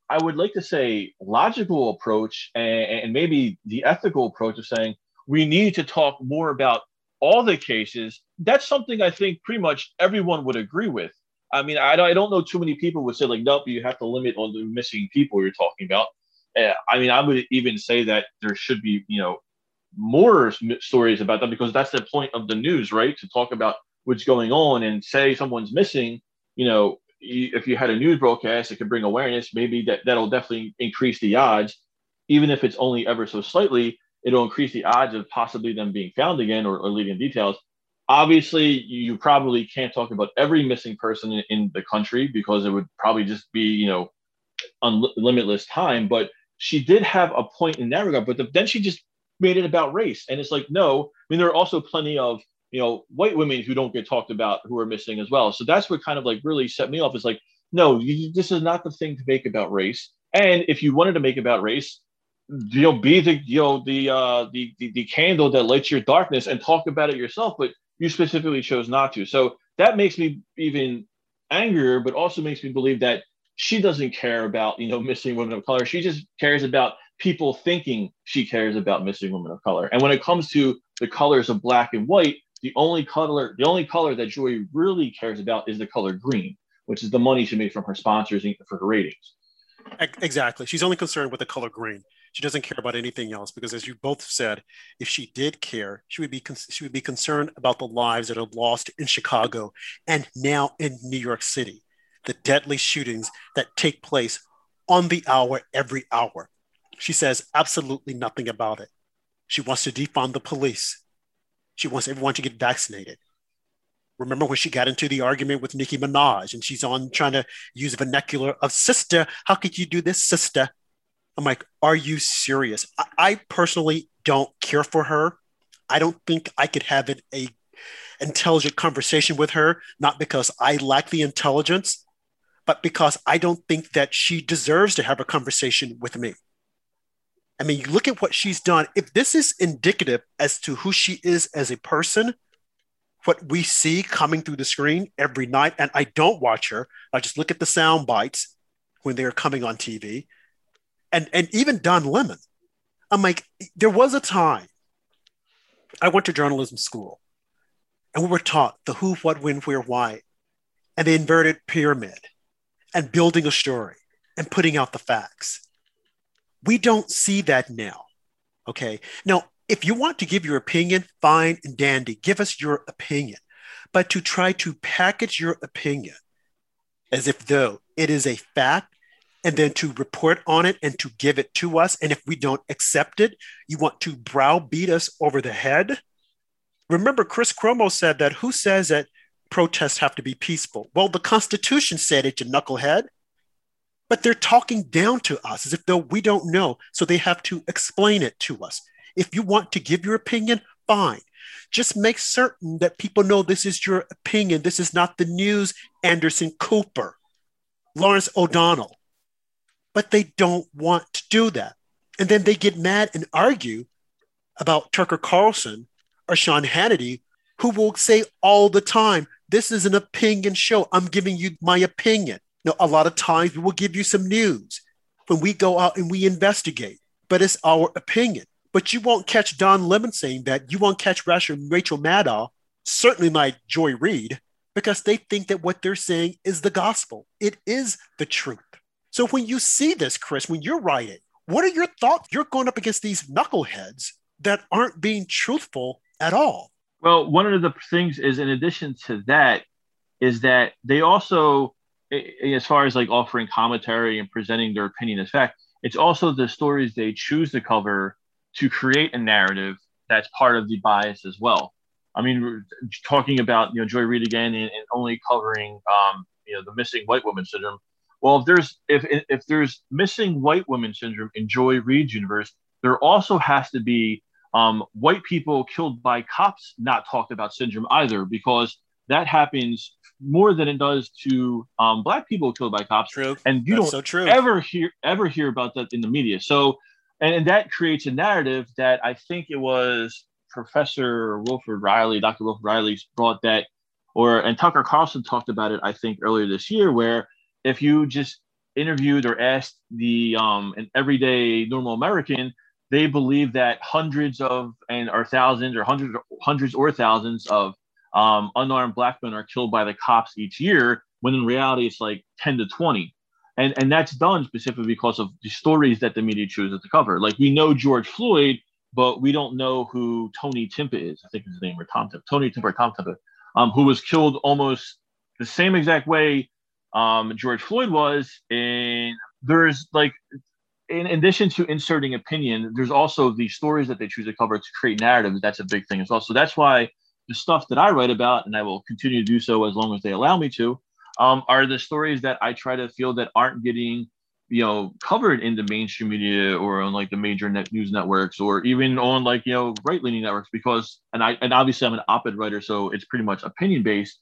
I would like to say logical approach and maybe the ethical approach of saying we need to talk more about all the cases. That's something I think pretty much everyone would agree with. I mean, I don't know too many people would say like, nope, you have to limit on the missing people you're talking about. I mean, I would even say that there should be, more stories about that, because that's the point of the news, right? To talk about what's going on and say someone's missing, if you had a news broadcast, it could bring awareness. Maybe that'll definitely increase the odds, even if it's only ever so slightly. It'll increase the odds of possibly them being found again or leaving details. Obviously, you probably can't talk about every missing person in the country because it would probably just be, limitless time. But she did have a point in that regard. But then she just made it about race. And it's like, no, I mean, there are also plenty of, white women who don't get talked about who are missing as well. So that's what kind of like really set me off. Is like, no, this is not the thing to make about race. And if you wanted to make about race, be the candle that lights your darkness and talk about it yourself. But you specifically chose not to. So that makes me even angrier, but also makes me believe that she doesn't care about, missing women of color. She just cares about people thinking she cares about missing women of color. And when it comes to the colors of black and white, the only color that Joy really cares about is the color green, which is the money she made from her sponsors for her ratings. Exactly. She's only concerned with the color green. She doesn't care about anything else, because as you both said, if she did care, she would be concerned about the lives that are lost in Chicago and now in New York City, the deadly shootings that take place on the hour, every hour. She says absolutely nothing about it. She wants to defund the police. She wants everyone to get vaccinated. Remember when she got into the argument with Nicki Minaj and she's on trying to use vernacular of sister? How could you do this, sister? I'm like, are you serious? I personally don't care for her. I don't think I could have an intelligent conversation with her, not because I lack the intelligence, but because I don't think that she deserves to have a conversation with me. I mean, you look at what she's done. If this is indicative as to who she is as a person, what we see coming through the screen every night, and I don't watch her, I just look at the sound bites when they're coming on TV, and even Don Lemon. I'm like, there was a time I went to journalism school, and we were taught the who, what, when, where, why, and the inverted pyramid, and building a story, and putting out the facts. We don't see that now, okay? Now, if you want to give your opinion, fine and dandy, give us your opinion. But to try to package your opinion as if though it is a fact, and then to report on it and to give it to us, and if we don't accept it, you want to browbeat us over the head? Remember, Chris Cuomo said that who says that protests have to be peaceful? Well, the Constitution said it, you knucklehead. But they're talking down to us as if though we don't know, so they have to explain it to us. If you want to give your opinion, fine. Just make certain that people know this is your opinion. This is not the news, Anderson Cooper, Lawrence O'Donnell. But they don't want to do that. And then they get mad and argue about Tucker Carlson or Sean Hannity, who will say all the time, this is an opinion show. I'm giving you my opinion. Now, a lot of times we will give you some news when we go out and we investigate, but it's our opinion. But you won't catch Don Lemon saying that. You won't catch Rachel Maddow, certainly not Joy Reid, because they think that what they're saying is the gospel. It is the truth. So when you see this, Chris, when you're writing, what are your thoughts? You're going up against these knuckleheads that aren't being truthful at all. Well, one of the things is, in addition to that, is that they also, as far as like offering commentary and presenting their opinion as fact, it's also the stories they choose to cover to create a narrative that's part of the bias as well. I mean, we're talking about, Joy Reid again and only covering, the missing white woman syndrome. Well, if there's missing white woman syndrome in Joy Reid's universe, there also has to be white people killed by cops not talked about syndrome either, because that happens more than it does to Black people killed by cops. True. And you don't ever hear about that in the media. So, and that creates a narrative that I think it was Professor Wilfred Riley, Dr. Wilfred Riley brought that, and Tucker Carlson talked about it, I think, earlier this year, where if you just interviewed or asked an everyday normal American, they believe that hundreds or thousands of unarmed black men are killed by the cops each year, when in reality it's like 10 to 20. And that's done specifically because of the stories that the media chooses to cover. Like, we know George Floyd, but we don't know who Tony Timpa is. I think his name, or Tom Timpa, Tony Timpa or Tom Timpa, who was killed almost the same exact way George Floyd was. And there's like, in addition to inserting opinion, there's also the stories that they choose to cover to create narratives. That's a big thing as well. So that's why the stuff that I write about, and I will continue to do so as long as they allow me to, are the stories that I try to feel that aren't getting, covered in the mainstream media or on like the major news networks, or even on like, right-leaning networks, because, and obviously I'm an op-ed writer, so it's pretty much opinion based.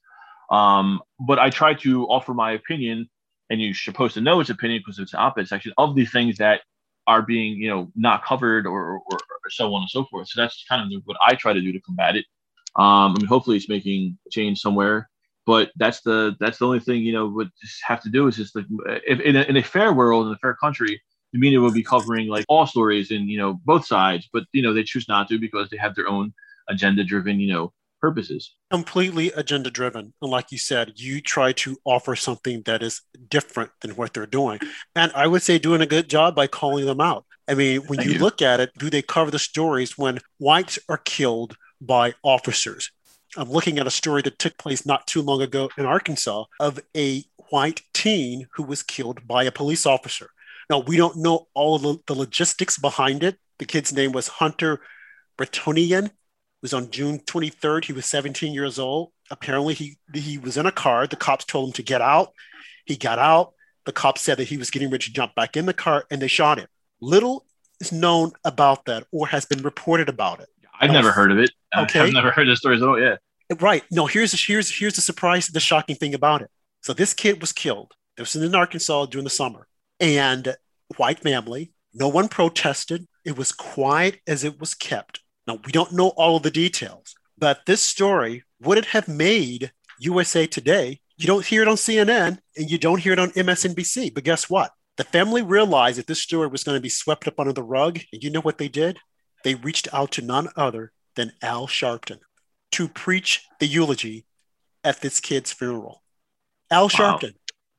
But I try to offer my opinion, and you're supposed to know its opinion because it's an op-ed section of the things that are being, not covered or so on and so forth. So that's kind of what I try to do to combat it. Hopefully it's making a change somewhere. But that's the only thing, what just have to do is just like, if in a fair world, in a fair country, the media will be covering like all stories and, both sides, but, they choose not to because they have their own agenda driven, purposes. Completely agenda driven. And like you said, you try to offer something that is different than what they're doing. And I would say doing a good job by calling them out. I mean, when you look at it, do they cover the stories when whites are killed by officers? I'm looking at a story that took place not too long ago in Arkansas of a white teen who was killed by a police officer. Now, we don't know all of the logistics behind it. The kid's name was Hunter Bretonian. It was on June 23rd. He was 17 years old. Apparently, he was in a car. The cops told him to get out. He got out. The cops said that he was getting ready to jump back in the car, and they shot him. Little is known about that or has been reported about it. I've never heard of it. Okay. I've never heard the stories at all. Yeah. Right. No, here's the surprise, the shocking thing about it. So this kid was killed. This was in Arkansas during the summer. And white family, no one protested. It was quiet as it was kept. Now, we don't know all of the details, but this story wouldn't have made USA Today. You don't hear it on CNN and you don't hear it on MSNBC. But guess what? The family realized that this story was going to be swept up under the rug. And you know what they did? They reached out to none other than Al Sharpton to preach the eulogy at this kid's funeral. Al Sharpton.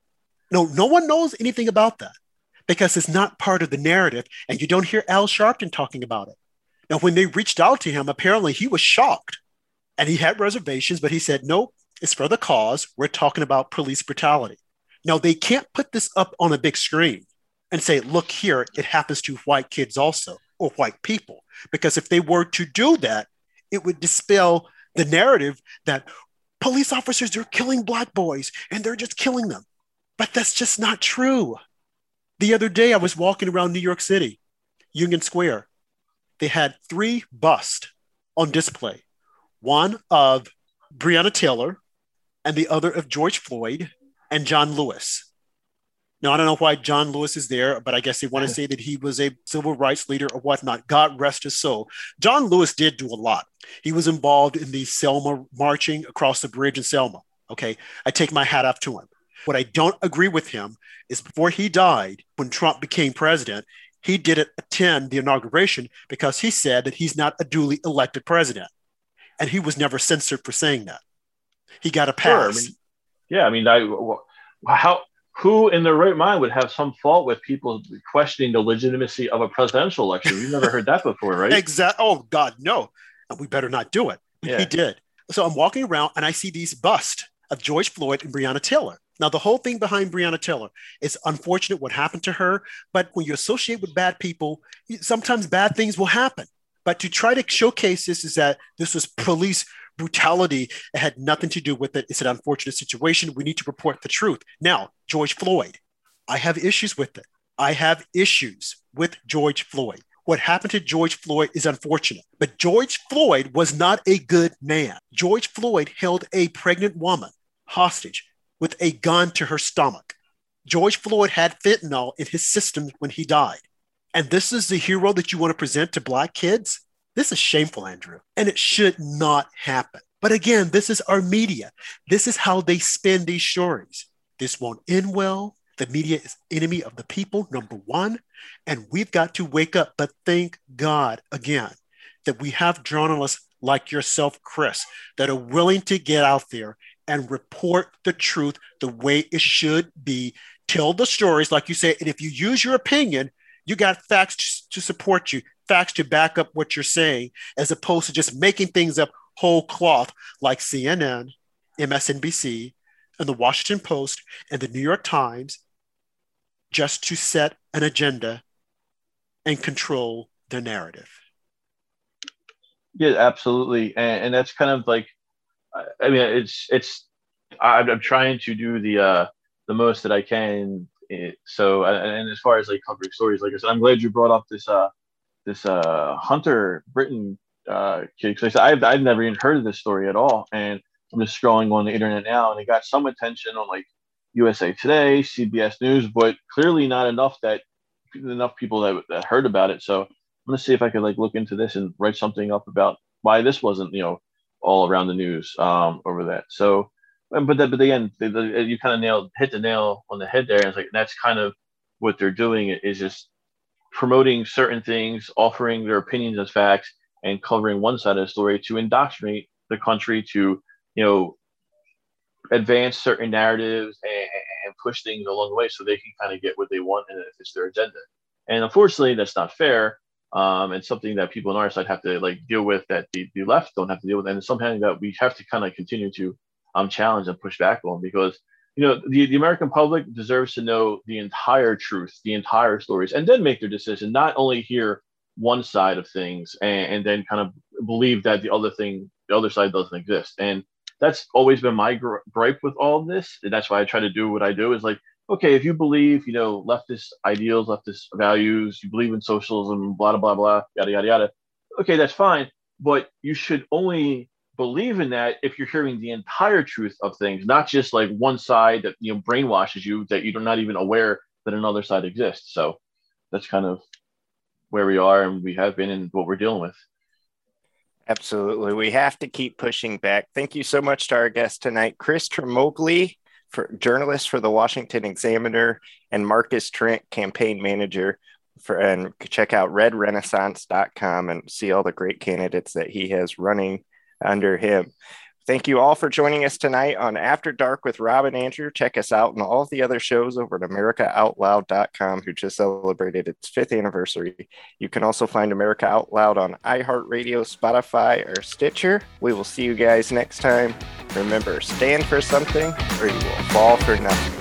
No one knows anything about that because it's not part of the narrative, and you don't hear Al Sharpton talking about it. Now, when they reached out to him, apparently he was shocked, and he had reservations, but he said, nope, it's for the cause. We're talking about police brutality. Now, they can't put this up on a big screen and say, look here, it happens to white kids also, or white people, because if they were to do that, it would dispel the narrative that police officers are killing black boys and they're just killing them. But that's just not true. The other day, I was walking around New York City, Union Square. They had 3 busts on display. One of Breonna Taylor and the other of George Floyd and John Lewis. Now, I don't know why John Lewis is there, but I guess they want to say that he was a civil rights leader or whatnot. God rest his soul. John Lewis did do a lot. He was involved in the Selma marching across the bridge in Selma. Okay, I take my hat off to him. What I don't agree with him is before he died, when Trump became president, he didn't attend the inauguration because he said that he's not a duly elected president. And he was never censored for saying that. He got a pass. Sure, who in their right mind would have some fault with people questioning the legitimacy of a presidential election? We've never heard that before, right? Exactly. Oh, God, no. And we better not do it. Yeah. He did. So I'm walking around and I see these busts of George Floyd and Breonna Taylor. Now, the whole thing behind Breonna Taylor is unfortunate what happened to her. But when you associate with bad people, sometimes bad things will happen. But to try to showcase this is that this was police brutality. It had nothing to do with it. It's an unfortunate situation. We need to report the truth. Now, George Floyd, I have issues with it. I have issues with George Floyd. What happened to George Floyd is unfortunate, but George Floyd was not a good man. George Floyd held a pregnant woman hostage with a gun to her stomach. George Floyd had fentanyl in his system when he died. And this is the hero that you want to present to Black kids? This is shameful, Andrew, and it should not happen. But again, this is our media. This is how they spin these stories. This won't end well. The media is enemy of the people, number one, and we've got to wake up. But thank God, again, that we have journalists like yourself, Chris, that are willing to get out there and report the truth the way it should be. Tell the stories, like you say, and if you use your opinion, you got facts to support you, facts to back up what you're saying, as opposed to just making things up whole cloth like CNN, MSNBC, and the Washington Post and the New York Times, just to set an agenda and control the narrative. Yeah, absolutely. And that's kind of like, I mean, I'm trying to do the most that I can. So, and as far as like covering stories, like I said, I'm glad you brought up this Hunter Britton kid, because I've never even heard of this story at all. And I'm just scrolling on the internet now, and it got some attention on like USA Today, CBS News, but clearly not enough people that heard about it. So I'm gonna see if I could like look into this and write something up about why this wasn't, all around the news over that. So, but again, you kind of hit the nail on the head there. And it's like that's kind of what they're doing, is just promoting certain things, offering their opinions as facts, and covering one side of the story to indoctrinate the country, to advance certain narratives and push things along the way so they can kind of get what they want and it fits their agenda. And unfortunately, that's not fair. And something that people on our side have to like deal with, that the left don't have to deal with, and it's something that we have to kind of continue to challenge and push back on, because the American public deserves to know the entire truth, the entire stories, and then make their decision, not only hear one side of things and then kind of believe that the other side doesn't exist. And that's always been my gripe with all of this. And that's why I try to do what I do, is like, okay, if you believe, leftist ideals, leftist values, you believe in socialism, blah, blah, blah, yada, yada, yada. Okay, that's fine. But you should only believe in that if you're hearing the entire truth of things, not just like one side that, brainwashes you, that you're not even aware that another side exists. So that's kind of where we are, and we have been, and what we're dealing with. Absolutely. We have to keep pushing back. Thank you so much to our guest tonight, Chris Tremogli, journalist for the Washington Examiner, and Marcus Trent, campaign manager and check out redrenaissance.com and see all the great candidates that he has running under him. Thank you all for joining us tonight on After Dark with Rob and Andrew. Check us out on all of the other shows over at AmericaOutloud.com, who just celebrated its 5th anniversary. You can also find America Out Loud on iHeartRadio, Spotify, or Stitcher. We will see you guys next time. Remember, stand for something or you will fall for nothing.